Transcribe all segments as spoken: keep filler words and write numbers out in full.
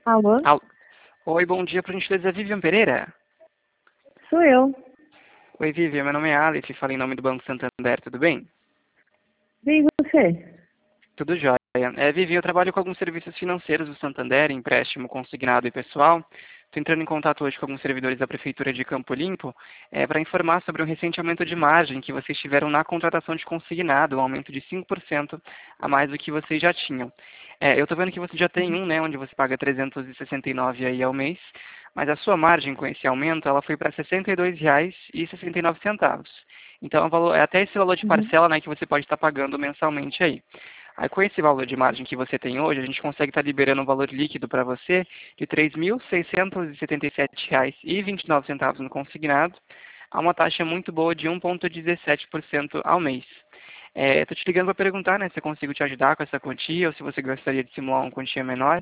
Alô? Al- Oi, bom dia, por gentileza, Vivian Pereira. Sou eu. Oi, Vivian, meu nome é Alice, falo em nome do Banco Santander, tudo bem? Bem, você? Tudo jóia. É, Vivian, eu trabalho com alguns serviços financeiros do Santander, empréstimo consignado e pessoal. Estou entrando em contato hoje com alguns servidores da Prefeitura de Campo Limpo para informar sobre um recente aumento de margem que vocês tiveram na contratação de consignado, um aumento de cinco por cento a mais do que vocês já tinham. É, eu estou vendo que você já tem um, né, onde você paga trezentos e sessenta e nove aí ao mês, mas a sua margem com esse aumento ela foi para sessenta e dois reais e sessenta e nove centavos. Então, é um valor- é até esse valor de Uhum. parcela, né, que você pode estar pagando mensalmente aí. Aí, com esse valor de margem que você tem hoje, a gente consegue estar liberando um valor líquido para você de três mil seiscentos e setenta e sete reais e vinte e nove centavos no consignado, a uma taxa muito boa de um vírgula dezessete por cento ao mês. Estou te ligando para perguntar, né, se eu consigo te ajudar com essa quantia ou se você gostaria de simular uma quantia menor.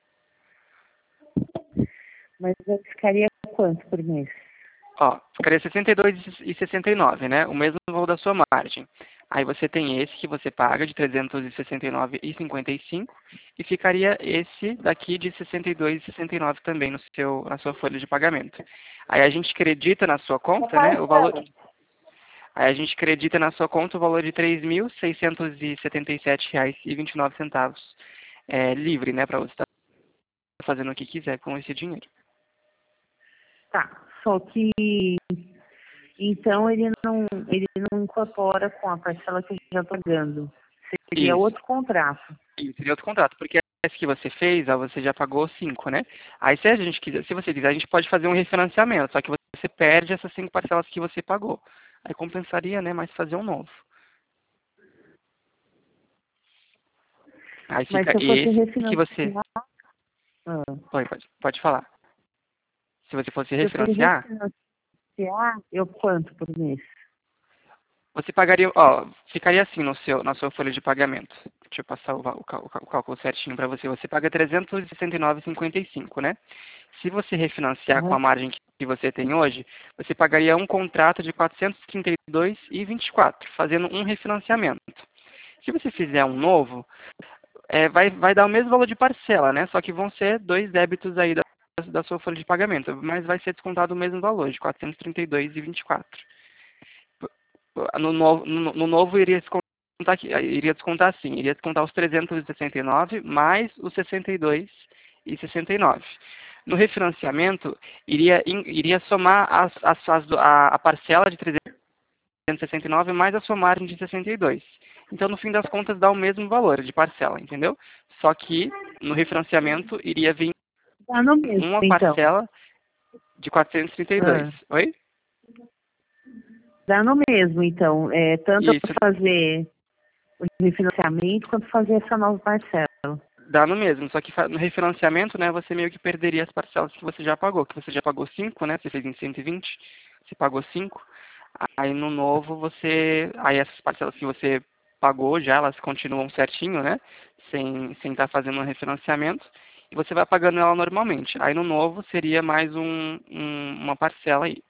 Mas eu ficaria quanto por mês? Ó, ficaria sessenta e dois e sessenta e nove, né? O mesmo valor da sua margem. Aí você tem esse que você paga de trezentos e sessenta e nove e cinquenta e cinco e ficaria esse daqui de sessenta e dois e sessenta e nove também no seu na sua folha de pagamento. Aí a gente acredita na sua Uma conta, né? O valor parcela. Aí a gente acredita na sua conta o valor de três mil seiscentos e setenta e sete reais e vinte e nove centavos, é, livre, né, para você estar fazendo o que quiser com esse dinheiro. Tá. Só que então ele não, ele não incorpora com a parcela que eu já estou pagando. Seria Isso. outro contrato. E seria outro contrato, porque esse que você fez, ó, você já pagou cinco, né? Aí se a gente quiser, se você quiser, a gente pode fazer um refinanciamento, só que você perde essas cinco parcelas que você pagou. Aí compensaria, né, mais fazer um novo. Aí Mas fica se eu fosse esse que você. refinanciar, ah, Pode, pode, pode falar. Se você fosse se eu fosse refinanciar, refinanciar, eu quanto por mês? você pagaria, ó, ficaria assim no seu, na sua folha de pagamento. Deixa eu passar o, val- o, cal- o cal- o cálculo certinho para você. Você paga trezentos e sessenta e nove e cinquenta e cinco, né? Se você refinanciar com Aham. a margem que você tem hoje, você pagaria um contrato de quatrocentos e trinta e dois e vinte e quatro, fazendo um refinanciamento. Se você fizer um novo, é, vai, vai dar o mesmo valor de parcela, né? Só que vão ser dois débitos aí da, da sua folha de pagamento, mas vai ser descontado o mesmo valor, de quatrocentos e trinta e dois e vinte e quatro. No novo, no, no novo iria descontar, aqui- iria descontar assim, iria descontar os trezentos e sessenta e nove mais os sessenta e dois e sessenta e nove. No refinanciamento, iria, in- iria somar as, as, as- a, a parcela de trezentos e sessenta e nove mais a sua margem de sessenta e dois. Então, no fim das contas, dá o mesmo valor de parcela, entendeu? Só que no refinanciamento iria vir Tá no mesmo, uma então. parcela de quatrocentos e trinta e dois. Ah, Oi? dá no mesmo, então. É, tanto eu Isso, fazer o refinanciamento quanto fazer essa nova parcela. dá no mesmo, só que fa- no refinanciamento, né, você meio que perderia as parcelas que você já pagou, que você já pagou cinco, né, você fez em cento e vinte, você pagou cinco, aí no novo você, aí essas parcelas que você pagou já, elas continuam certinho, né, sem sem estar fazendo um refinanciamento, e você vai pagando ela normalmente. Aí no novo seria mais um, um- uma parcela aí.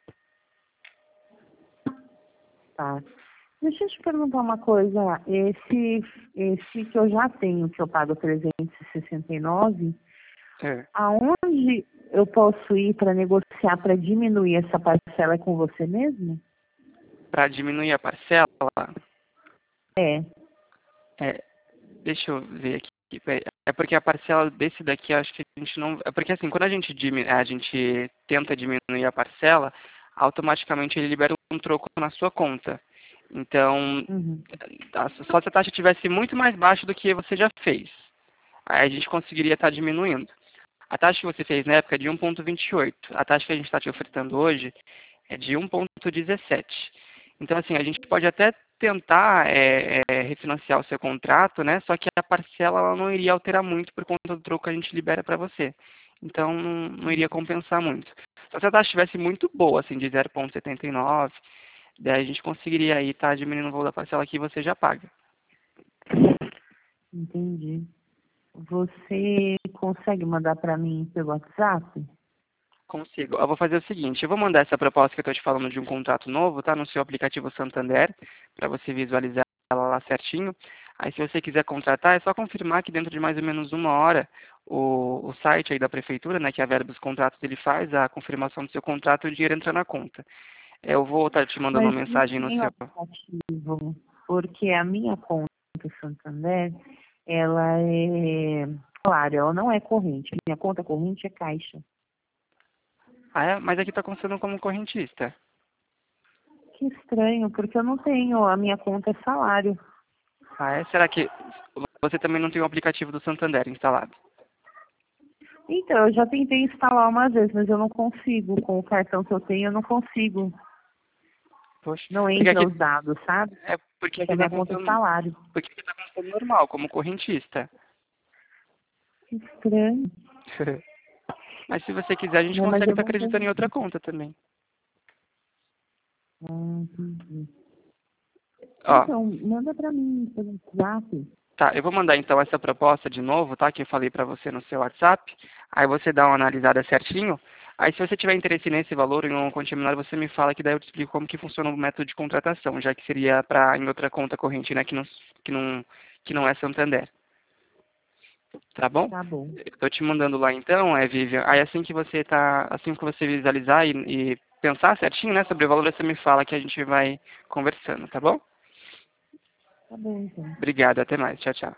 Tá. Deixa eu te perguntar uma coisa. Esse, esse que eu já tenho, que eu pago trezentos e sessenta e nove, É. aonde eu posso ir para negociar para diminuir essa parcela é com você mesmo? Para diminuir a parcela, É. é, deixa eu ver aqui. peraí. É porque a parcela desse daqui, acho que a gente não. É porque assim, quando a gente, diminu... a gente tenta diminuir a parcela, automaticamente ele libera um troco na sua conta. Então, Uhum. a- só se a taxa tivesse muito mais baixa do que você já fez. Aí a gente conseguiria estar diminuindo. A taxa que você fez na época é de um vírgula vinte e oito. A taxa que a gente está te ofertando hoje é de um vírgula dezessete. Então, assim, a gente pode até tentar é, é, refinanciar o seu contrato, né? Só que a parcela ela não iria alterar muito por conta do troco que a gente libera para você. Então, não, não iria compensar muito. Só se a taxa estivesse muito boa, assim, de zero vírgula setenta e nove, daí a gente conseguiria aí estar diminuindo o valor da parcela que você já paga. Entendi. Você consegue mandar para mim pelo WhatsApp? Consigo. Eu vou fazer o seguinte, eu vou mandar essa proposta que eu estou te falando de um contrato novo, tá? No seu aplicativo Santander, para você visualizar ela lá certinho. Aí se você quiser contratar, é só confirmar que dentro de mais ou menos uma hora o, o site aí da prefeitura, né, que é a Verbos Contratos, ele faz a confirmação do seu contrato e o dinheiro entra na conta. Eu vou estar te mandando Mas uma não mensagem no tem o seu... aplicativo, porque a minha conta Santander, ela é salário, ela não é corrente. A minha conta corrente é caixa. Ah, é? Mas aqui está constando como correntista. Que estranho, porque eu não tenho, a minha conta é salário. Ah, é? Será que você também não tem o aplicativo do Santander instalado? Então, eu já tentei instalar uma vez, mas eu não consigo. Com o cartão que eu tenho, eu não consigo. Poxa, Não porque entra aqui, os dados, sabe? é porque Porque aqui a está minha conta é constando, salário. porque aqui tá constando normal, como correntista. Que estranho. Mas se você quiser, a gente Não, mas consegue eu estar não acreditando em tenho. outra conta também. Ah, entendi. Ó, Então, manda pra mim pelo WhatsApp. tá, eu vou mandar então essa proposta de novo, tá? Que eu falei pra você no seu WhatsApp. Aí você dá uma analisada certinho. Aí se você tiver interesse nesse valor em um continuar, você me fala que daí eu te explico como que funciona o método de contratação, já que seria para em outra conta corrente, né? Que não, que não, que não é Santander. Tá bom? Tá bom. Eu tô te mandando lá então, é Vivian. Aí assim que você tá, assim que você visualizar e, e pensar certinho, né, sobre o valor, você me fala que a gente vai conversando, tá bom? Tá bom, então. Obrigado, até mais. Tchau, tchau.